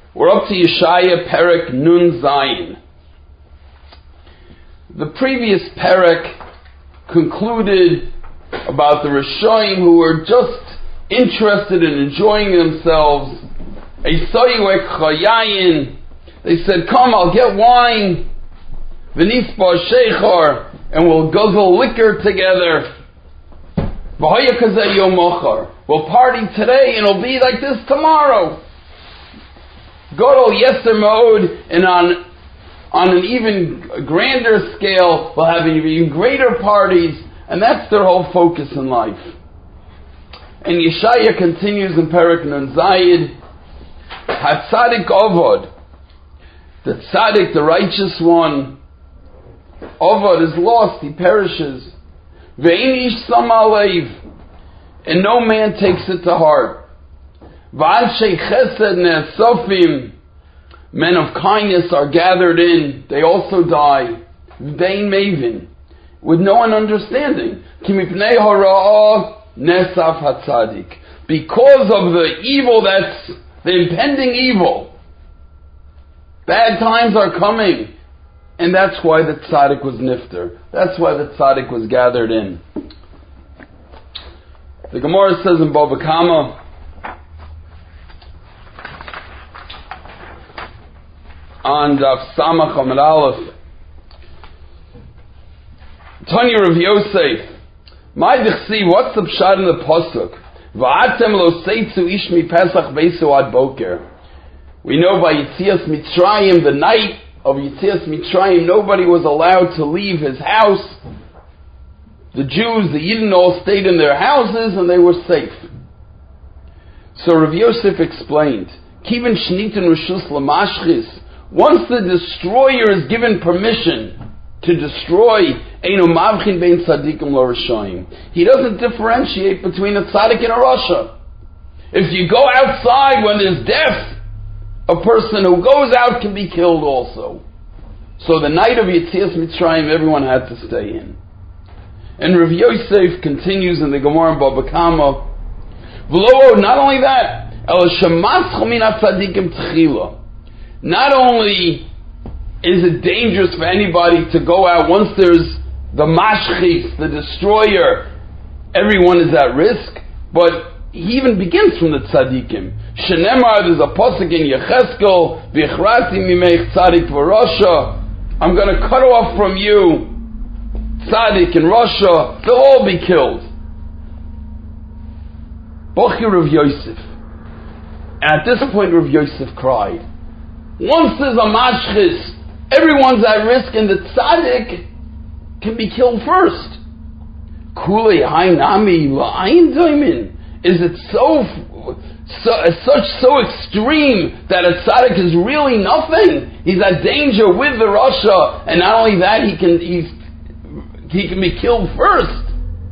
We're up to Yeshaya Perek Nun Zayin. The previous Perek concluded about the Rishonim who were just interested in enjoying themselves. Eisoyek Chayayin. They said, come, I'll get wine. V'nispa Sheichar. And we'll guzzle liquor together. V'haya kazeh yom mochar. We'll party today and it'll be like this tomorrow. Godol Yeser Ma'od. And on an even grander scale, we'll have even greater parties. And that's their whole focus in life. And Yeshaya continues in Perek Nun Zayin. HaTzadik Ovod. The Tzadik, the righteous one, Ovod is lost, he perishes. Ve'ein ish sam aleiv. And no man takes it to heart. V'anshei chesed ne'asofim. Men of kindness are gathered in, they also die. Ve'ein mevin. With no one understanding. Ki mipnei hara'ah nesaf hatzadik. Because of the evil that's the impending evil. Bad times are coming. And that's why the tzaddik was nifter. That's why the tzaddik was gathered in. The Gemara says in Bava Kama, on Daf Samach Amud Aleph, Tanya Rav Yosef, my dichsi, what's the pshat in the pasuk? Va'atem lo seitzu ish mi Pesach beisu ad boker. We know by Yitzias Mitzrayim, the night of Yitzias Mitzrayim, nobody was allowed to leave his house. The Jews, the Yidden, all stayed in their houses and they were safe. So Rav Yosef explained, Kiven shnitin reshus lamashchis. Once the destroyer is given permission to destroy, eino mavchin bein tzadikim lo rashaim. He doesn't differentiate between a tzaddik and a rasha. If you go outside when there's death, a person who goes out can be killed also. So the night of Yetzias Mitzrayim, everyone had to stay in. And Rav Yosef continues in the Gemara in Bava Kama, V'lo, not only that, El shematzcha min hatzadikim tchila. Not only is it dangerous for anybody to go out once there's the mashchis, the destroyer, everyone is at risk, but he even begins from the tzadikim. Shenemar, there's a pasuk in Yecheskel, V'ichrati mimeich tzadik v'rasha. I'm going to cut off from you tzadik and rasha. They'll all be killed. Bochi Rav Yosef. At this point, Rav Yosef cried. Once there's a mashchis, everyone's at risk, and the tzaddik can be killed first. Kulei hainami la'ayin doimin. Is it so extreme that a tzaddik is really nothing? He's at danger with the rasha, and not only that, he can be killed first.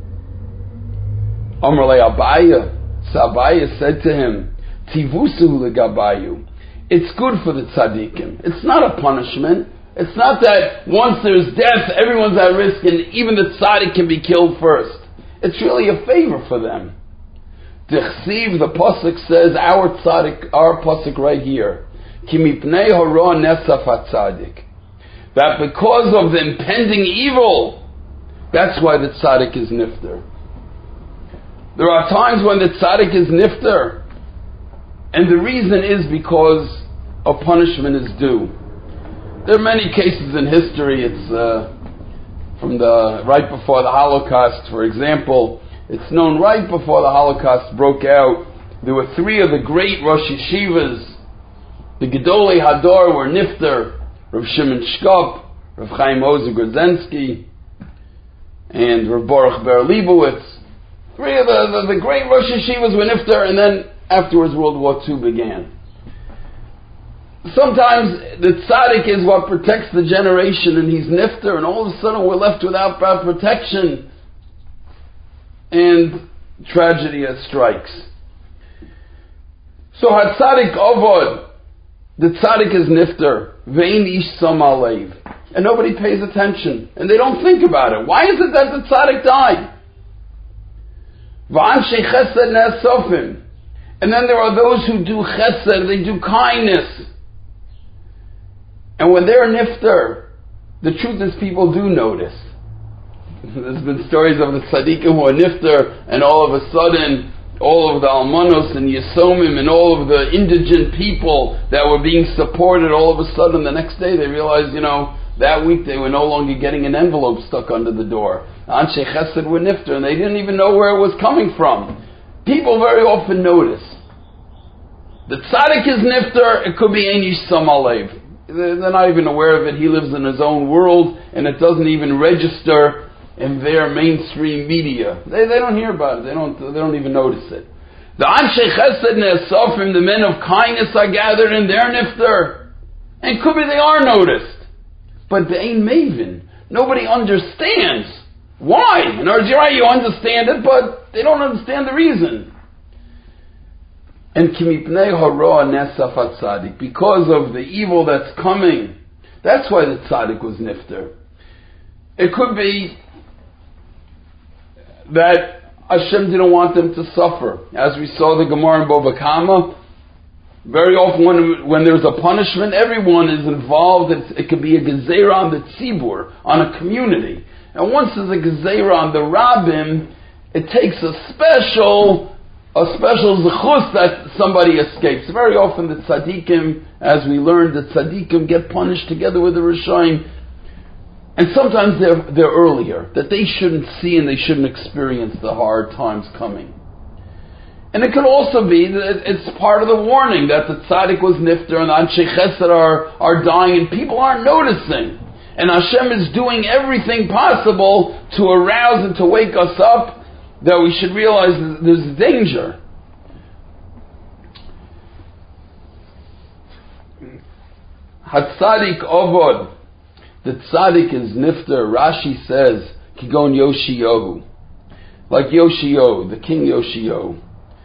Amar le Abaya, so Abaya said to him, Tivusu legabayu. It's good for the tzaddikim. It's not a punishment. It's not that once there's death, everyone's at risk, and even the tzaddik can be killed first. It's really a favor for them. Dichsiv, the pasuk says, our tzaddik, our pasuk right here, Ki mipnei hara nesaf hatzadik. That because of the impending evil, that's why the tzaddik is nifter. There are times when the tzaddik is nifter, and the reason is because a punishment is due. There are many cases in history. It's from the right before the Holocaust, for example. It's known right before the Holocaust broke out, there were three of the great Rosh Yeshivas. The Gedolei Hador were nifter, Rav Shimon Shkop, Rav Chaim Ozer Grodzinski, and Rav Baruch Ber Leibowitz. Three of the great Rosh Yeshivas were nifter, and then afterwards World War II began. Sometimes the tzaddik is what protects the generation, and he's nifter, and all of a sudden we're left without protection, and tragedy strikes. So HaTzadik Ovod, the tzaddik is nifter, vein ish sam aleiv, and nobody pays attention, and they don't think about it. Why is it that the tzaddik died? V'anshei chesed ne'asofim. And then there are those who do chesed, they do kindness. And when they're nifter, the truth is people do notice. There's been stories of the tzaddikim who are nifter, and all of a sudden, all of the almanos and yesomim and all of the indigent people that were being supported, all of a sudden the next day they realized, that week they were no longer getting an envelope stuck under the door. Anshe Chesed were nifter, and they didn't even know where it was coming from. People very often notice. The tzaddik is nifter, it could be Ein Yisham Alev. They're not even aware of it. He lives in his own world, and it doesn't even register in their mainstream media. They don't hear about it. They don't even notice it. The Anshe Chesed Ne'asofim, the men of kindness, are gathered in their nifter, and could be they are noticed. But they ain't maven. Nobody understands why. In other words, you're right, you understand it, but they don't understand the reason. And kimipnei hara nesaf tzaddik, because of the evil that's coming, that's why the tzaddik was nifter. It could be that Hashem didn't want them to suffer. As we saw the Gemara in Bava Kama, very often when there's a punishment, everyone is involved. It could be a gezeira on the tzibur, on a community. And once there's a gezeira on the rabbim, it takes a special zechus that somebody escapes. Very often the tzaddikim, as we learned, the tzaddikim get punished together with the rishonim. And sometimes they're earlier, that they shouldn't see and they shouldn't experience the hard times coming. And it could also be that it's part of the warning that the tzaddik was nifter and the Anshe Chesed are dying and people aren't noticing. And Hashem is doing everything possible to arouse and to wake us up, that we should realize that there's danger. Hatzadik Ovod. The tzaddik is nifter. Rashi says, Kigon Yoshiyahu. Like Yoshio, the king Yoshio.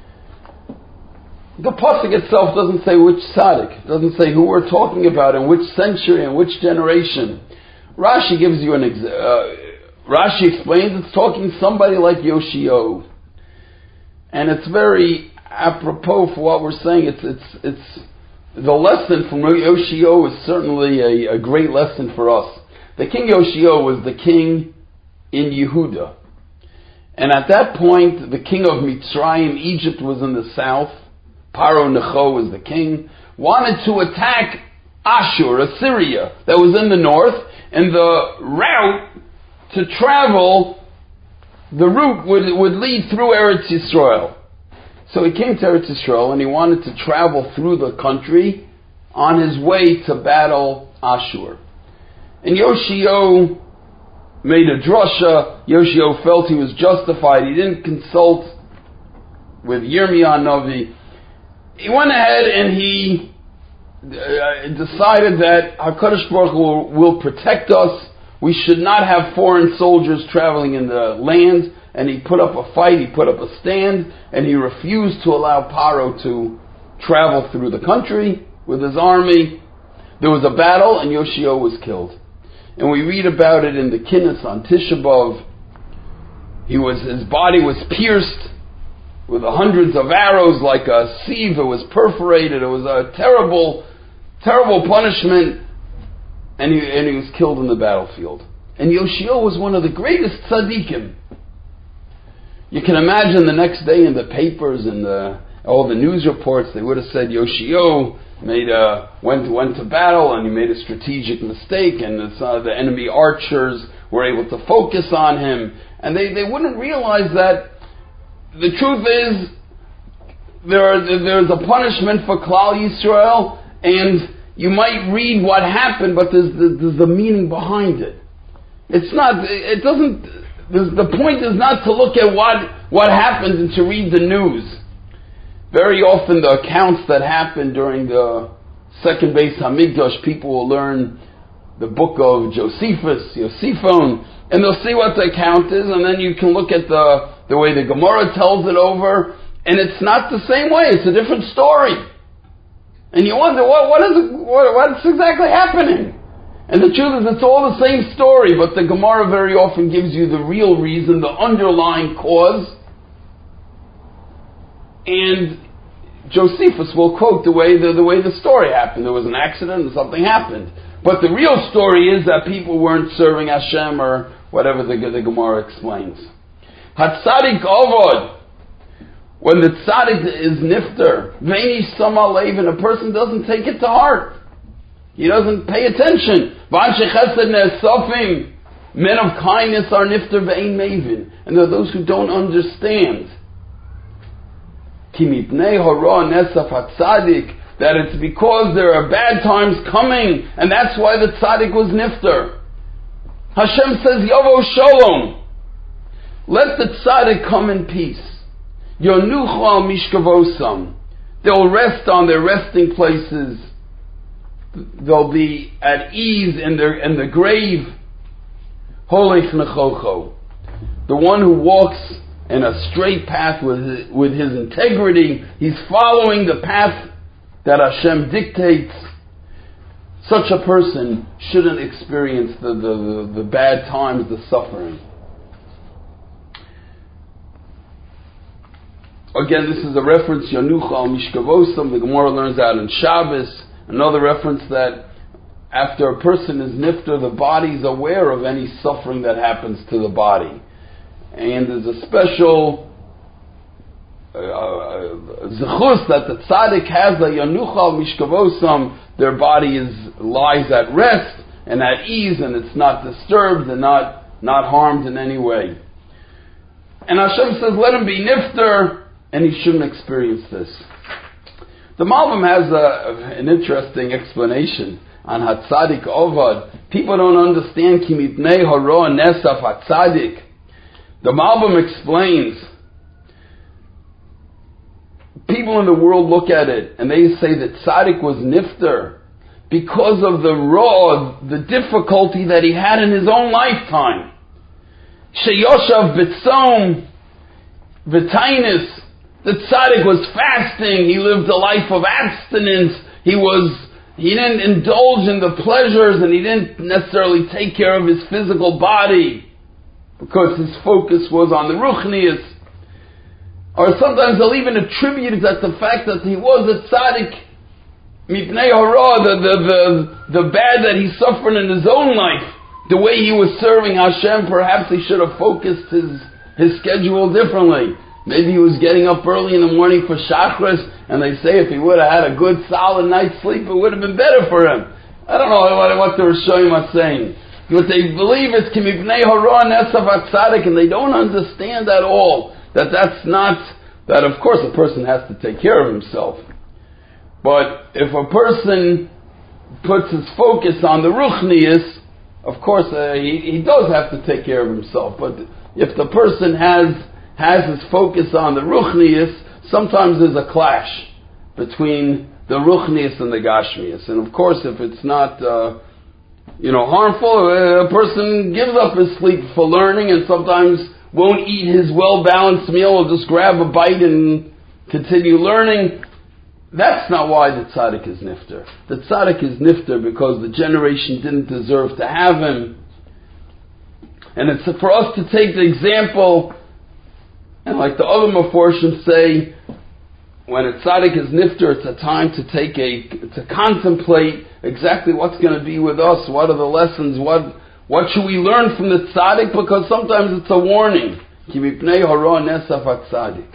The pasuk itself doesn't say which tzaddik. It doesn't say who we're talking about, in which century, in which generation. Rashi gives you Rashi explains it's talking somebody like Yoshio. And it's very apropos for what we're saying. It's the lesson from Yoshio is certainly a great lesson for us. The king Yoshio was the king in Yehuda. And at that point, the king of Mitzrayim, Egypt, was in the south. Paro Necho was the king, wanted to attack Ashur, Assyria, that was in the north, and the route to travel, the route would lead through Eretz Yisrael. So he came to Eretz Yisrael and he wanted to travel through the country on his way to battle Ashur. And Yoshio made a drasha. Yoshio felt he was justified. He didn't consult with Yirmiyah Navi. He went ahead and he decided that HaKadosh Baruch Hu will protect us. We should not have foreign soldiers traveling in the land. And he put up a fight, he put up a stand, and he refused to allow Paro to travel through the country with his army. There was a battle, and Yoshio was killed. And we read about it in the Kinnis on Tisha B'Av. His body was pierced with hundreds of arrows like a sieve. It was perforated. It was a terrible, terrible punishment. And he was killed in the battlefield. And Yoshio was one of the greatest tzaddikim. You can imagine the next day in the papers and all the news reports, they would have said Yoshio went to battle and he made a strategic mistake, and the enemy archers were able to focus on him. And they wouldn't realize that the truth is there's a punishment for Klal Yisrael, and you might read what happened, but there's a meaning behind it. The point is not to look at what happened and to read the news. Very often the accounts that happened during the second Beis Hamikdash, people will learn the book of Josephus, Yosiphon, and they'll see what the account is, and then you can look at the way the Gemara tells it over, and it's not the same way. It's a different story. And you wonder, what's exactly happening? And the truth is, it's all the same story, but the Gemara very often gives you the real reason, the underlying cause. And Josephus will quote the way the story happened. There was an accident and something happened. But the real story is that people weren't serving Hashem or whatever the Gemara explains. Hatzadik Ovod, when the tzaddik is nifter, Veini Sama Levin, a person doesn't take it to heart. He doesn't pay attention. V'anshe chesed ne'esofim, men of kindness are nifter ve'ein mevin. And there are those who don't understand. Ki mipnei hara nesaf hatzadik, that it's because there are bad times coming, and that's why the tzaddik was nifter. Hashem says, Yovo Shalom, let the tzaddik come in peace. Yonuchu al mishkavosam, they'll rest on their resting places. They'll be at ease in the grave. Holech nechocho, the one who walks in a straight path with his integrity, he's following the path that Hashem dictates. Such a person shouldn't experience the bad times, the suffering. Again, this is a reference, Yanucha al Mishkavosam, the Gemara learns out in Shabbos. Another reference that after a person is nifter, the body is aware of any suffering that happens to the body. And there's a special zechus that the tzaddik has, a Yanucha al Mishkavosam, their body lies at rest and at ease, and it's not disturbed and not harmed in any way. And Hashem says, let him be nifter, and he shouldn't experience this. The Malbim has an interesting explanation on Hatzadik Ovad. People don't understand Ki mipnei hara nesaf Hatzadik. The Malbim explains, people in the world look at it and they say that Tzaddik was nifter because of the difficulty that he had in his own lifetime. Sheyoshav b'tzom v'tainis, the tzaddik was fasting, he lived a life of abstinence, he didn't indulge in the pleasures, and he didn't necessarily take care of his physical body, because his focus was on the ruchnius. Or sometimes they'll even attribute that the fact that he was a tzaddik, mipnei hara, the bad that he suffered in his own life, the way he was serving Hashem, perhaps he should have focused his schedule differently. Maybe he was getting up early in the morning for Shachris, and they say if he would have had a good solid night's sleep, it would have been better for him. I don't know what the Rishonim are saying. But they believe it's Kimipnei Hara Nesaf HaTzadik, and they don't understand at all that of course a person has to take care of himself. But if a person puts his focus on the Ruchnius, of course he does have to take care of himself. But if the person has his focus on the Ruchnius, sometimes there's a clash between the Ruchnius and the Gashmius. And of course, if it's not harmful, a person gives up his sleep for learning and sometimes won't eat his well-balanced meal or just grab a bite and continue learning. That's not why the tzaddik is nifter. The tzaddik is nifter because the generation didn't deserve to have him. And it's for us to take the example. And like the other Meforshim say, when a tzaddik is nifter, it's a time to contemplate exactly what's going to be with us. What are the lessons? What should we learn from the tzaddik? Because sometimes it's a warning. Ki mipnei hara nesaf hatzadik.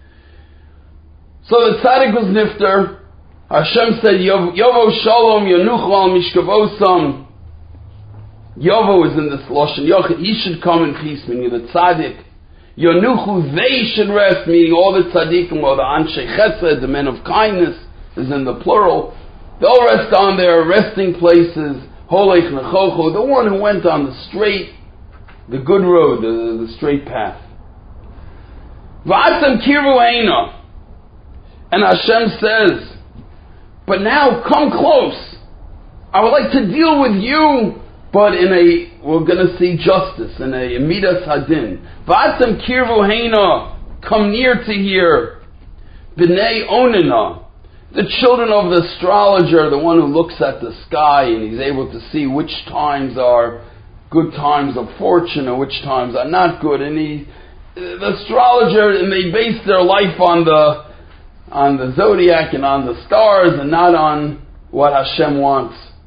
So the tzaddik was nifter. Hashem said, Yovo Shalom Yanuchu al Mishkavosam. Yovo is in this Lashon Yochid. He should come in peace, meaning the tzaddik. Yonuchu, they should rest, meaning all the tzaddikim, or the Anshe Chesed, the men of kindness, is in the plural. They'll rest on their resting places. Holech nechocho, the one who went on the good road, the straight path. V'atem kirvu eina. And Hashem says, but now come close. I would like to deal with you, but we're going to see justice, in a midas hadin. V'atem kirvu heina, come near to here. B'nei onina, the children of the astrologer, the one who looks at the sky and he's able to see which times are good times of fortune and which times are not good. And the astrologer, and they base their life on the zodiac and on the stars and not on what Hashem wants.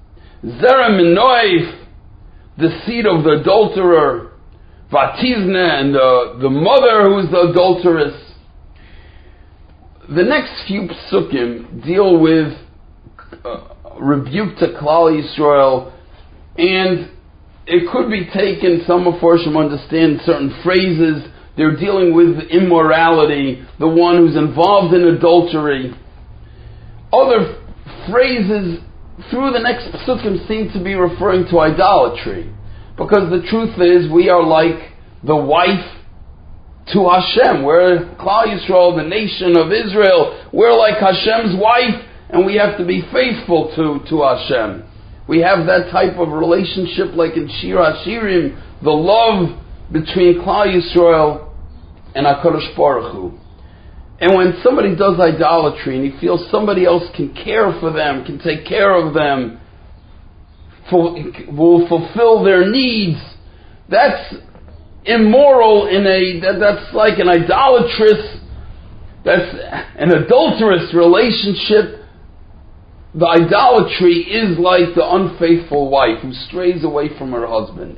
Zera Minoif, the seed of the adulterer, Vatizna, and the mother who is the adulteress. The next few psukim deal with rebuke to Klal Yisrael, and it could be taken, some of Forshim understand certain phrases, they're dealing with immorality, the one who's involved in adultery. Other phrases through the next psukim seem to be referring to idolatry, because the truth is we are like the wife to Hashem. We're Klal Yisrael, the nation of Israel. We're like Hashem's wife, and we have to be faithful to Hashem. We have that type of relationship like in Shir HaShirim, the love between Klal Yisrael and HaKadosh Baruch Hu. And when somebody does idolatry and he feels somebody else can care for them, can take care of them, will fulfill their needs, that's immoral that's like an idolatrous, that's an adulterous relationship. The idolatry is like the unfaithful wife who strays away from her husband.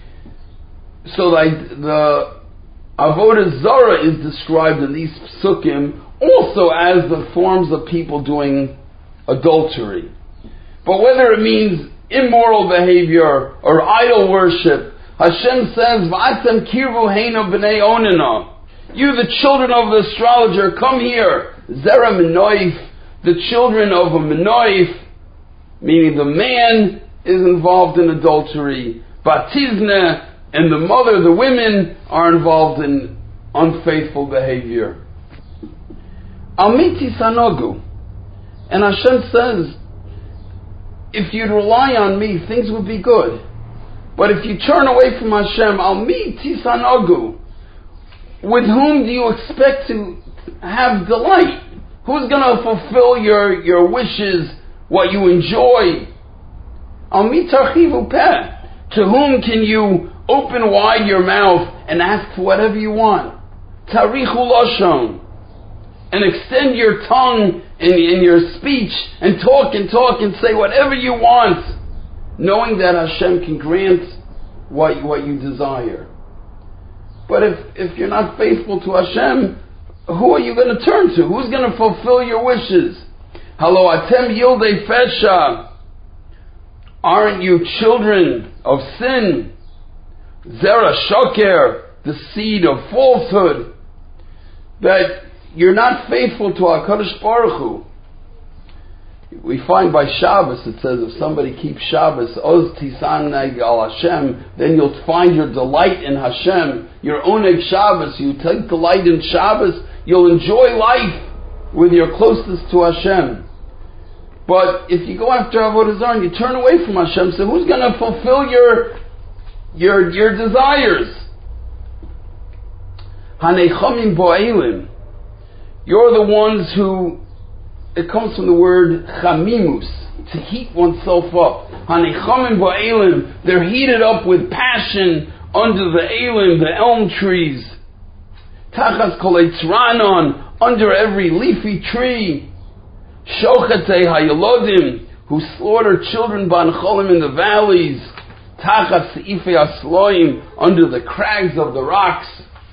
So the Avodah Zarah is described in these psukim also as the forms of people doing adultery. But whether it means immoral behavior or idol worship, Hashem says, "V'atem kirvu heinu b'nei onina." You, the children of the astrologer, come here. Zera Minoif, the children of a Minoif, meaning the man is involved in adultery. Batizne, and the mother, the women, are involved in unfaithful behavior. Almiti sanogu. And Hashem says, if you'd rely on me, things would be good. But if you turn away from Hashem, Almiti sanogu. With whom do you expect to have delight? Who's going to fulfill your wishes, what you enjoy? Almiti tarchivu peh. To whom can you open wide your mouth and ask for whatever you want? Tarichu lashon. And extend your tongue in your speech and talk and say whatever you want, knowing that Hashem can grant what you desire. But if you're not faithful to Hashem, who are you going to turn to? Who's going to fulfill your wishes? Halo atem yildei fesha. Aren't you children of sin? Zera shoker, the seed of falsehood, that you're not faithful to HaKadosh Baruch Hu. We find by Shabbos, it says if somebody keeps Shabbos, Oz tisaneg al Hashem, then you'll find your delight in Hashem. Your oneg Shabbos, you take delight in Shabbos, you'll enjoy life with your closeness to Hashem. But if you go after Avodah Zarah and you turn away from Hashem, so who's going to fulfill your desires? Hanechamim bo'elim. You're the ones who, it comes from the word chamimus, to heat oneself up. Hanechamim bo'elim. They're heated up with passion under the elim, the elm trees. Tachas kol eitzranon, under every leafy tree. Shochetei hayalodim, who slaughter children bancholim in the valleys. Tachas seifei asloim, under the crags of the rocks.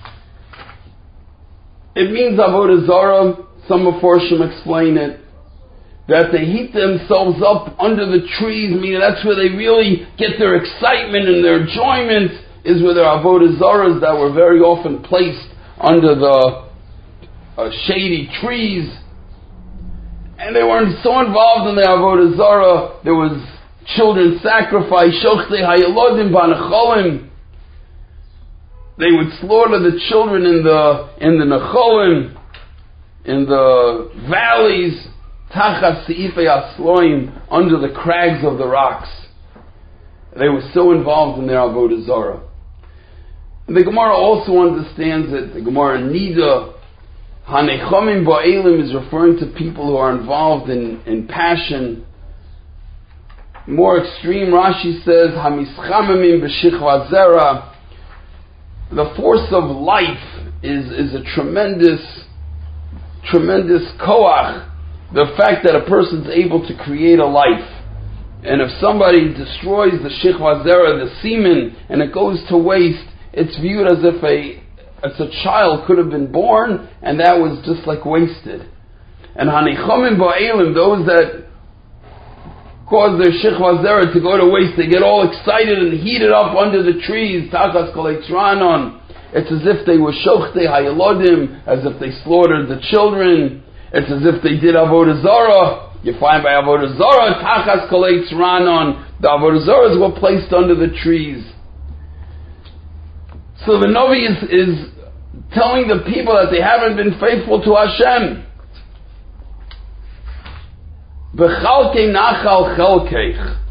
It means Avodah Zarah, some of Forshim explain it, that they heat themselves up under the trees, meaning that's where they really get their excitement and their enjoyment, is with their Avodah Zarahs that were very often placed under the shady trees. And they weren't so involved in the Avodah Zarah, there was children sacrifice, shochtei hayalodim banacholim. They would slaughter the children in the Necholim, in the valleys, tachas seifei asloim, under the crags of the rocks. They were so involved in their Avodah Zarah. And the Gemara also understands it. The Gemara Nida, Hanechamim ba'elim, is referring to people who are involved in passion. More extreme, Rashi says, Hamischamimim b'shichva zera. The force of life is a tremendous koach. The fact that a person's able to create a life. And if somebody destroys the Shechva Zera, the semen, and it goes to waste, it's viewed as if a child could have been born, and that was just like wasted. And Hanichomim Ba'elim, those that cause their Shechva Zera to go to waste, they get all excited and heated up under the trees, Tachas Kolei Tzranon. It's as if they were Shochtei Hayalodim, as if they slaughtered the children. It's as if they did Avodah Zarah. You find by Avodah Zarah, Tachas Kolei Tzranon, the Avodah Zarahs were placed under the trees. So the Navi is telling the people that they haven't been faithful to Hashem. B'chalkei nachal chalkeich.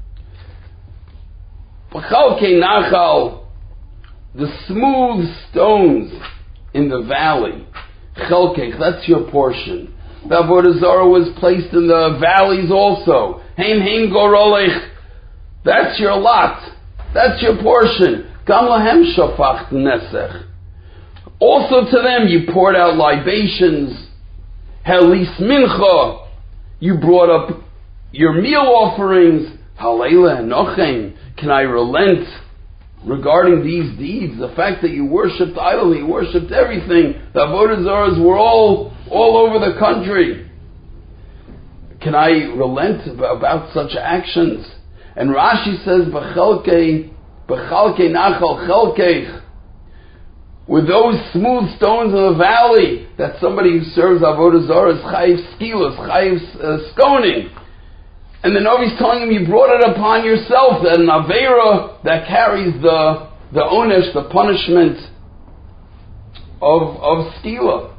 B'chalkei nachal, the smooth stones in the valley. Chalkeich, that's your portion. The Avodah Zarah was placed in the valleys also. Heim gorolech, that's your lot. That's your portion. Gam lahem shafach nesech. Also to them you poured out libations. Helis mincha, you brought up your meal offerings. Halela and nochem, can I relent regarding these deeds? The fact that you worshipped idly, you worshipped everything. The Avodah Zarahs were all over the country. Can I relent about such actions? And Rashi says, B'chalkei nachal chalkeich, with those smooth stones in the valley, that somebody who serves Avodah Zarah is chayiv skilas, chayiv stoning. And the Navi's telling him, you brought it upon yourself, that an Aveira that carries the onesh, the punishment of skila.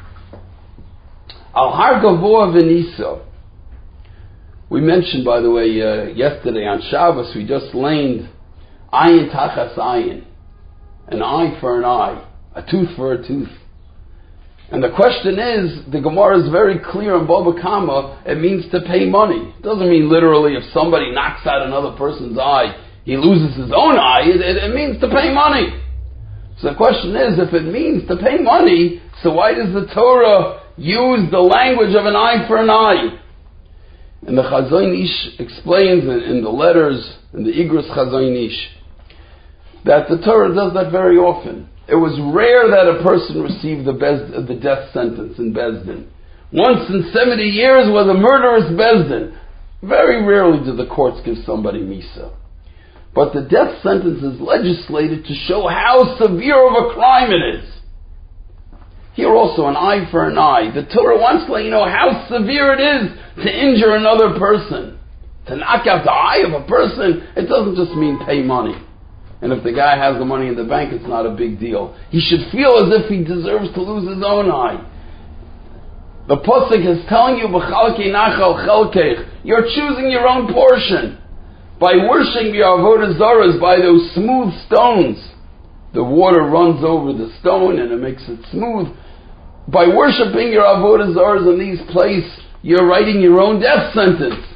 Al har gavoa v'nisa. We mentioned, by the way, yesterday on Shabbos, we just laned ayin tachas ayin, an eye for an eye, a tooth for a tooth. And the question is, the Gemara is very clear in Baba Kama, it means to pay money. It doesn't mean literally if somebody knocks out another person's eye, he loses his own eye. It means to pay money. So the question is, if it means to pay money, so why does the Torah use the language of an eye for an eye? And the Chazon Ish explains in the letters, in the Igros Chazon Ish, that the Torah does that very often. It was rare that a person received the death sentence in Bezdin. Once in 70 years was a murderous Bezdin. Very rarely do the courts give somebody Misa. But the death sentence is legislated to show how severe of a crime it is. Here also, an eye for an eye. The Torah wants to let you know how severe it is to injure another person. To knock out the eye of a person, it doesn't just mean pay money. And if the guy has the money in the bank, it's not a big deal. He should feel as if he deserves to lose his own eye. The Pasuk is telling you, B'chalkei nachal chalkeich, you're choosing your own portion. By worshiping your Avodah Zarahs, by those smooth stones, the water runs over the stone and it makes it smooth. By worshipping your Avodah Zarahs in these places, you're writing your own death sentence.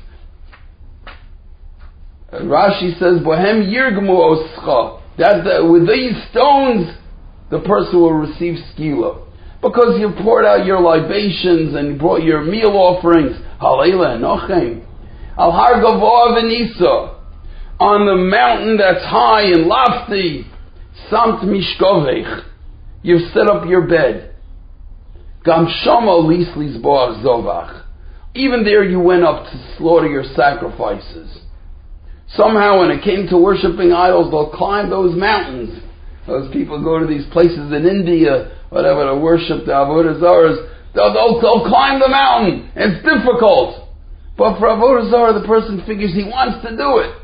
Rashi says, Bohem yirgmu oscha, that with these stones, the person will receive skila. Because you poured out your libations and you brought your meal offerings, halela and nochem, al har gavoa v'nisa, on the mountain that's high and lofty, samt mishkovech, you've set up your bed. Gam shama lislis boach zovach, even there you went up to slaughter your sacrifices. Somehow when it came to worshipping idols, they'll climb those mountains. Those people go to these places in India, whatever, to worship the Avodah Zarahs. They'll climb the mountain. It's difficult. But for Avodah Zarah, the person figures he wants to do it.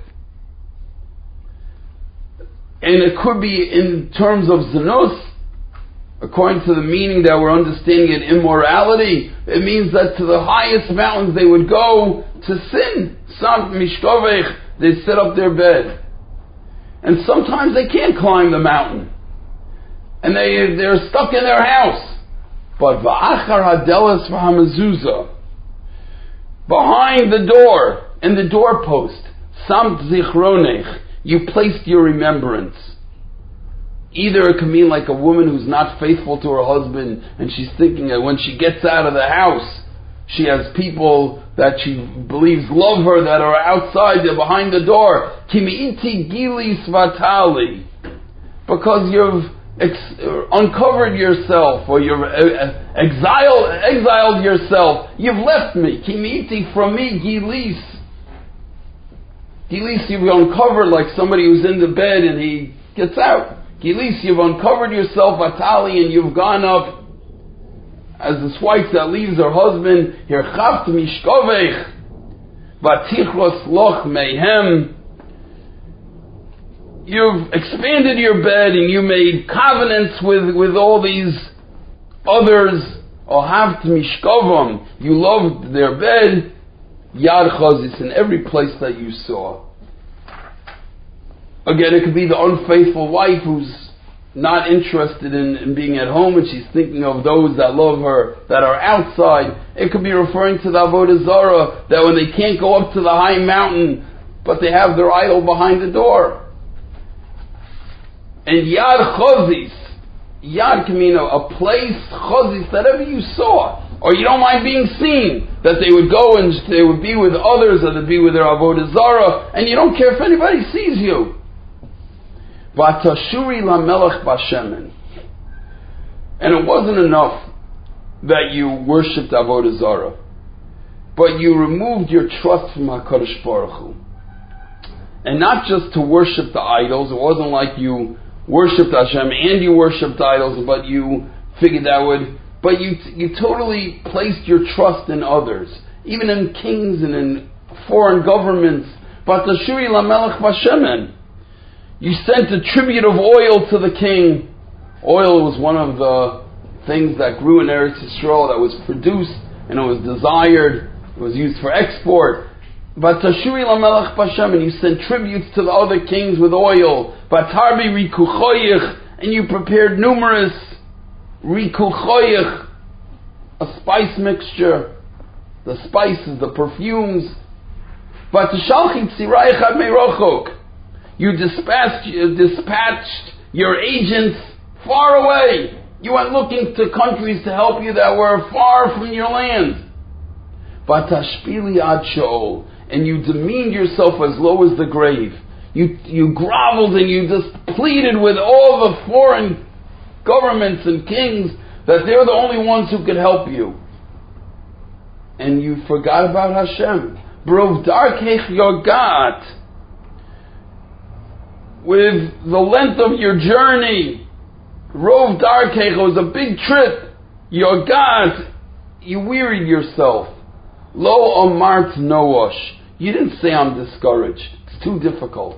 And it could be in terms of Zanus, according to the meaning that we're understanding it, immorality. It means that to the highest mountains they would go to sin. Samt mishkovech, they set up their bed. And sometimes they can't climb the mountain. And they're stuck in their house. But va'achar hadelas v'hamezuzah, behind the door, in the doorpost, samt zichronech, you placed your remembrance. Either it can mean like a woman who's not faithful to her husband, and she's thinking that when she gets out of the house, She has people that she believes love her that are outside, they're behind the door. Kimi'iti gilis vatali. Because you've uncovered yourself, or you've exiled yourself. You've left me. Kimi'iti, from me, gilis. Gilis, you've uncovered, like somebody who's in the bed and he gets out. Gilis, you've uncovered yourself, vatali, and you've gone up. As this wife that leaves her husband, Hirchaft mishkovech, vatichros loch mehem. You've expanded your bed and you made covenants with all these others. Ohavt mishkovam, you loved their bed. Yad chazis, in every place that you saw. Again, it could be the unfaithful wife who's not interested in being at home, and she's thinking of those that love her that are outside. It could be referring to the Avodah Zarah, that when they can't go up to the high mountain, but they have their idol behind the door. And Yad Chazis, Yad can mean a place, Chazis, that ever you saw, or you don't mind being seen, that they would go and they would be with others, or they'd be with their Avodah Zarah, and you don't care if anybody sees you. Vatashuri lamelech bashemen. And it wasn't enough that you worshipped Avodah Zarah, but you removed your trust from HaKadosh Baruch Hu. And not just to worship the idols, it wasn't like you worshipped Hashem and you worshipped idols, but you figured that would, but you totally placed your trust in others, even in kings and in foreign governments. Vatashuri lamelech bashemen. You sent a tribute of oil to the king. Oil was one of the things that grew in Eretz Yisrael, that was produced and it was desired. It was used for export. Vatashuri lamelech bashem, and you sent tributes to the other kings with oil. Vatarbi rikuchoyich, and you prepared numerous rikuchoyich, a spice mixture, the spices, the perfumes. Vatashalchi tzirayich ad meirochok. You dispatched your agents far away. You went looking to countries to help you that were far from your land. Vatashpili ad sheol, and you demeaned yourself as low as the grave. You groveled and you just pleaded with all the foreign governments and kings that they're the only ones who could help you. And you forgot about Hashem. Brov darkech yogat. With the length of your journey, Rov Darkech was a big trip. Yogat, you wearied yourself. Lo Amart Noash, you didn't say I'm discouraged. It's too difficult.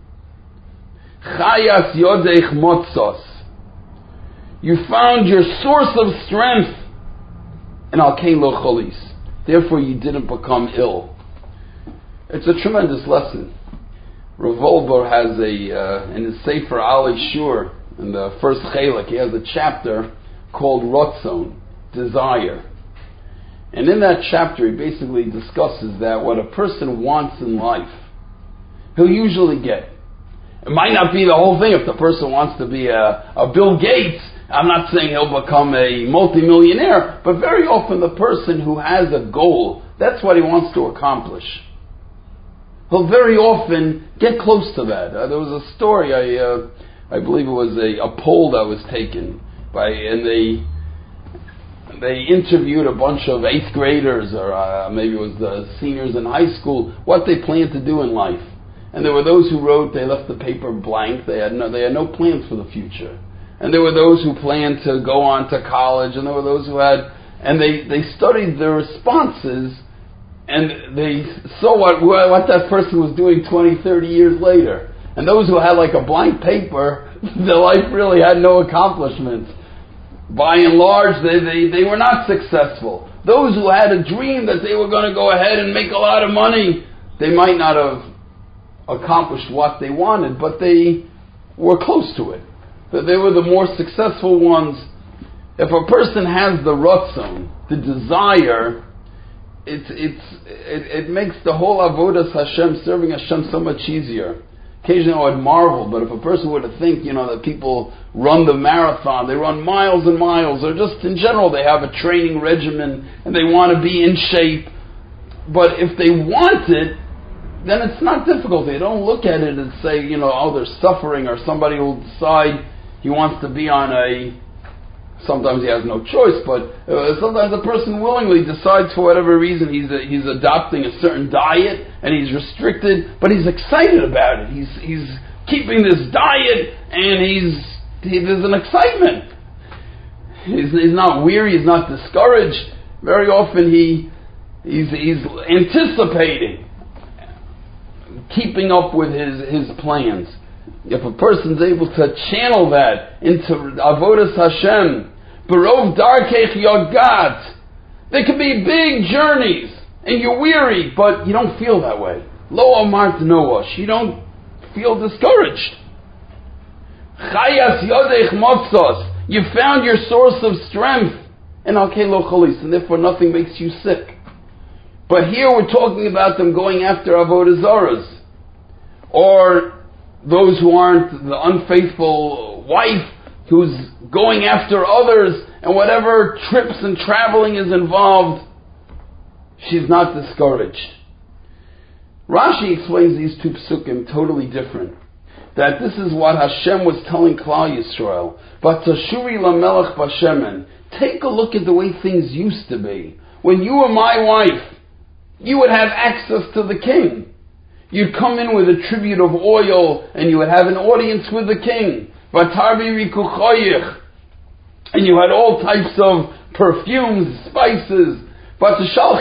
Chayas Yodech Motzos, you found your source of strength. And Alkein Lo Cholis, therefore you didn't become ill. It's a tremendous lesson. Rav Wolber has in his Sefer Ali Shur, in the first Chelek, he has a chapter called Rotzon, desire. And in that chapter he basically discusses that what a person wants in life, he'll usually get. It might not be the whole thing. If the person wants to be a Bill Gates, I'm not saying he'll become a multimillionaire, but very often the person who has a goal, that's what he wants to accomplish. He'll very often get close to that. There was a story, I believe it was a poll that was taken and they interviewed a bunch of 8th graders, or maybe it was the seniors in high school, what they planned to do in life. And there were those who wrote, they left the paper blank, they had no plans for the future. And there were those who planned to go on to college, and there were those who had, and they studied their responses, and they saw what that person was doing 20, 30 years later. And those who had like a blank paper, their life really had no accomplishments. By and large, they were not successful. Those who had a dream that they were going to go ahead and make a lot of money, they might not have accomplished what they wanted, but they were close to it. They were the more successful ones. If a person has the ratzon, the desire, it makes the whole avodas Hashem, serving Hashem, so much easier. occasionally I would marvel, but if a person were to think, that people run the marathon, they run miles and miles, or just in general they have a training regimen and they want to be in shape, but if they want it, then it's not difficult. They don't look at it and say, they're suffering, or somebody will decide he wants to be on sometimes he has no choice, but sometimes a person willingly decides for whatever reason he's adopting a certain diet and he's restricted, but he's excited about it. He's keeping this diet and there's an excitement. He's not weary, he's not discouraged. Very often he's anticipating, keeping up with his plans. If a person's able to channel that into Avodas Hashem, Barov Darkech Yogat, there could be big journeys and you're weary, but you don't feel that way. Lo Amart Noash, you don't feel discouraged. Chayas Yodech Motzos, you found your source of strength, and Alkei Lo Cholis, and therefore nothing makes you sick. But here we're talking about them going after Avodah Zaras, or those who aren't the unfaithful wife who's going after others, and whatever trips and traveling is involved, she's not discouraged. Rashi explains these two psukim totally different. That this is what Hashem was telling Klal Yisrael. But Tashuri lamelech b'Shemen, take a look at the way things used to be. When you were my wife, you would have access to the king. You'd come in with a tribute of oil, and you would have an audience with the king. Vatarbi rikuchoyich, and you had all types of perfumes, spices. But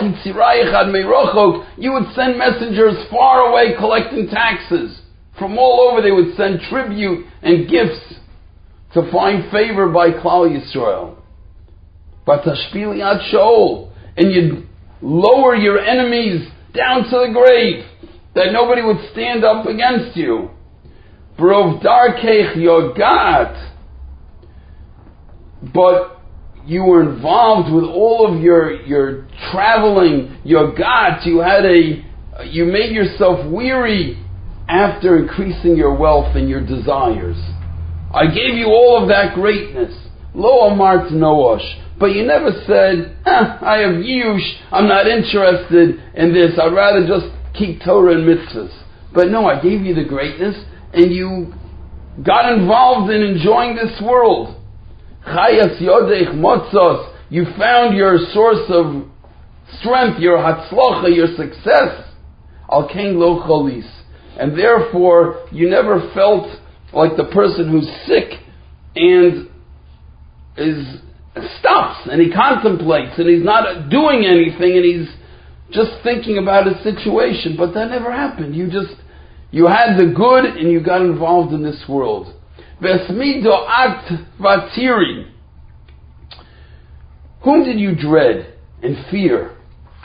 you would send messengers far away collecting taxes. From all over they would send tribute and gifts to find favor by Klal Yisrael. But Tashpili ad Shaol, and you'd lower your enemies down to the grave, that nobody would stand up against you. Brov Darkech Yogat, but you were involved with all of your traveling, your gat. You made yourself weary after increasing your wealth and your desires. I gave you all of that greatness. Lo amart noash, but you never said, I have yush, I'm not interested in this, I'd rather just keep Torah and mitzvahs. But no, I gave you the greatness, and you got involved in enjoying this world. Chayas yodech motzos, you found your source of strength, your hatzlocha, your success. Al kein lo cholis, and therefore you never felt like the person who's sick and stops and he contemplates and he's not doing anything and he's just thinking about his situation. But that never happened. You had the good and you got involved in this world. Vesmido akt vatiri. Whom did you dread and fear?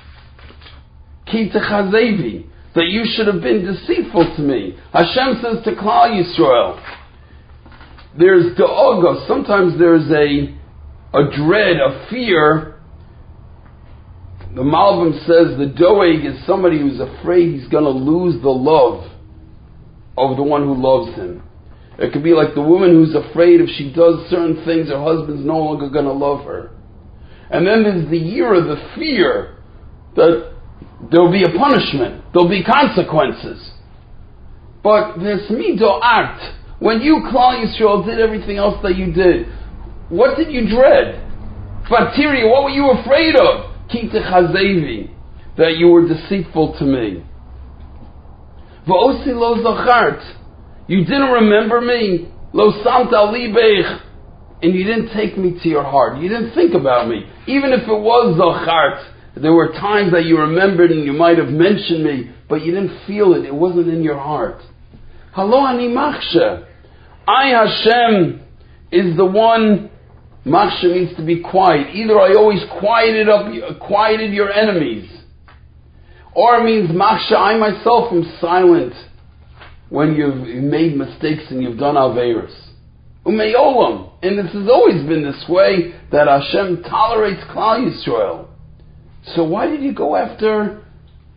Ki techazevi, that you should have been deceitful to me. Hashem says to Klal Yisrael, there's da'oga, sometimes there's a dread, a fear. The Malbim says the doeg is somebody who's afraid he's going to lose the love of the one who loves him. It could be like the woman who's afraid if she does certain things, her husband's no longer going to love her. And then there's the year of the fear that there'll be a punishment, there'll be consequences. But there's mido art. When you, Klal Yisrael, did everything else that you did, what did you dread? Fatiri, what were you afraid of? Ki techazevi, that you were deceitful to me. V'osi lo zachart, you didn't remember me. Lo samta libech, and you didn't take me to your heart. You didn't think about me. Even if it was zachart, there were times that you remembered and you might have mentioned me, but you didn't feel it. It wasn't in your heart. Halo ani machshe. I, Hashem, is the one. Machshe means to be quiet. Either I always quieted your enemies, or it means machshe, I myself am silent when you've made mistakes and you've done averos. Umeyolam, and this has always been this way, that Hashem tolerates Klal Yisrael. So why did you go after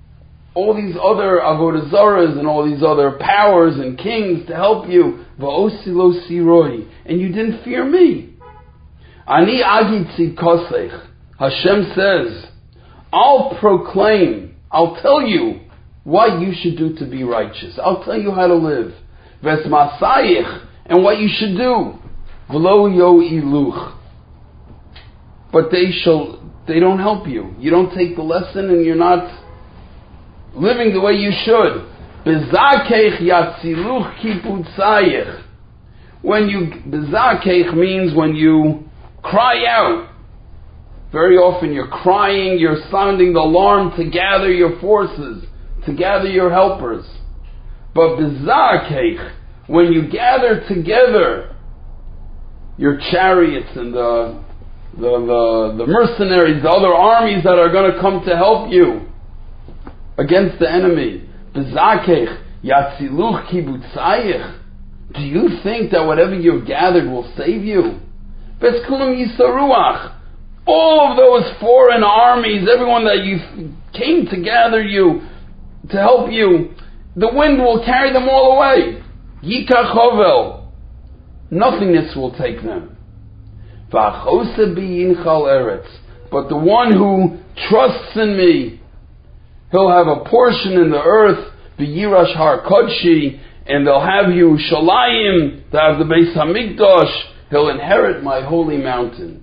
all these other avodah zaras and all these other powers and kings to help you. Va'osi lo siroi, and you didn't fear me. Ani agi tzidkosech. Hashem says, I'll proclaim, I'll tell you what you should do to be righteous. I'll tell you how to live. Vesmasayich, and what you should do. V'lo yo iluch. But they don't help you. You don't take the lesson and you're not living the way you should. Bezakech yatziluch kiputzayich. Bezakech means when you cry out. Very often you're crying, you're sounding the alarm to gather your forces, to gather your helpers. But bezakech, when you gather together your chariots and the mercenaries, the other armies that are going to come to help you against the enemy. Bezakech yatziluch kibutzayich. Do you think that whatever you've gathered will save you? Beskulam yisaruach. All of those foreign armies, everyone that you came to gather you, to help you, the wind will carry them all away. Yikach hovel. Nothingness will take them. V'achose b'yinchal eretz. But the one who trusts in me, he'll have a portion in the earth, b'yirash har kodshi, and they'll have Yerushalayim, they'll have the Beis Hamikdash, he'll inherit my holy mountain.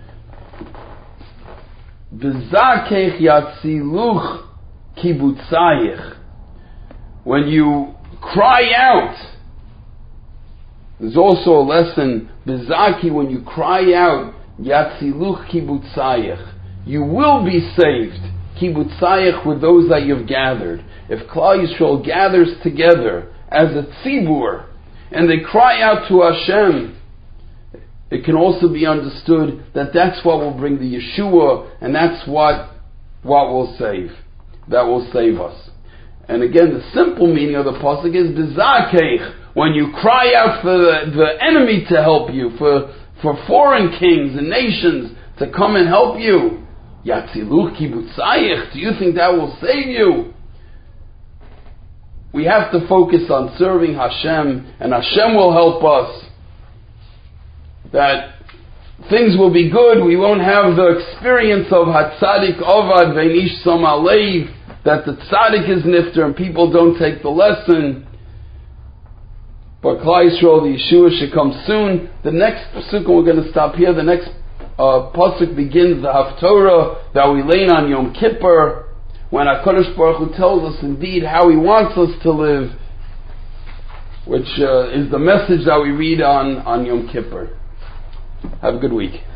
V'zakech yatziluch kibutzayich. When you cry out, there's also a lesson, Bezaki, when you cry out, Yatziluch kibutzayich, you will be saved, kibutzayich, with those that you've gathered. If Klal Yisrael gathers together as a tzibur, and they cry out to Hashem, it can also be understood that that's what will bring the Yeshua, and that's what will save. That will save us. And again, the simple meaning of the pasuk is Bezakech, when you cry out for the enemy to help you, for foreign kings and nations to come and help you. Yatziluch kibutzayich, do you think that will save you? We have to focus on serving Hashem, and Hashem will help us. That things will be good. We won't have the experience of Hatzadik Ovad Veinish Som Alev, that the tzaddik is nifter and people don't take the lesson. But Klal Yisrael, the Yeshua should come soon. The next pasuk, we're going to stop here. The next pasuk begins the Haftorah that we lay on Yom Kippur, when HaKadosh Baruch Hu tells us indeed how He wants us to live, which is the message that we read on Yom Kippur. Have a good week.